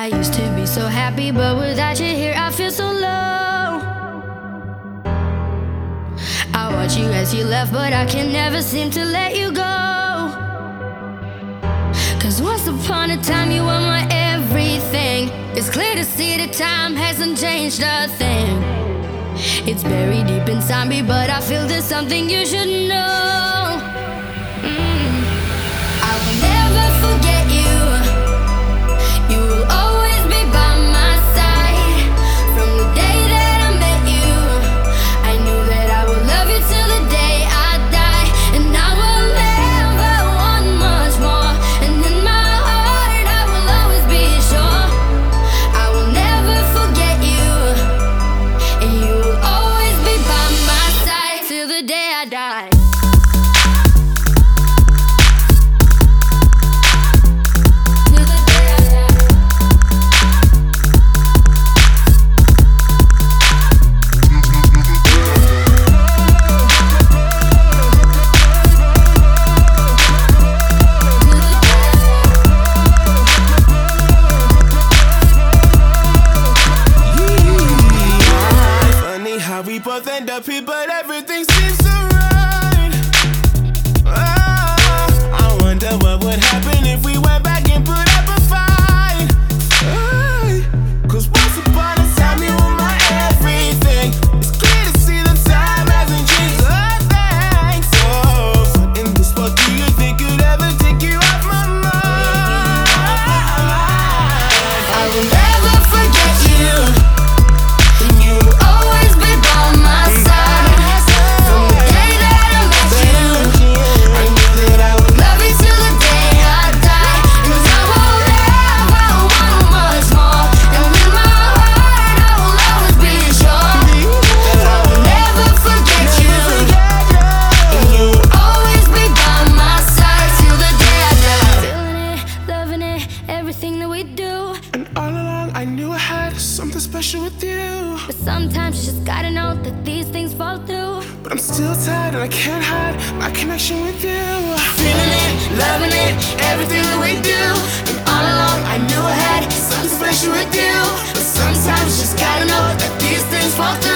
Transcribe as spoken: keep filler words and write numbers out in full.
I used to be so happy, but without you here I feel so low. I watch you as you left, but I can never seem to let you go. Cause once upon a time you were my everything. It's clear to see that time hasn't changed a thing. It's buried deep inside me, but I feel there's something you should know. mm. I will never forget you. You will always be by my side. From the day that I met you, I knew that I would love you till the day I die. And I will never want much more. And in my heart I will always be sure I will never forget you. And you will always be by my side till the day I die. We both end up here, but everything seems so right. Oh, I wonder what would happen if we went back and put up a fight. Hey, cause once upon a time you were my everything. It's clear to see that time hasn't changed a thing. So, what in this world do you think could ever take you off my mind? I will never forget you. Everything that we do, and all along I knew I had something special with you. but sometimes you just gotta know that these things fall through. But I'm still tired and I can't hide my connection with you. Feeling it, loving it, everything that we do. And all along I knew I had something special with you. But sometimes you just gotta know that these things fall through.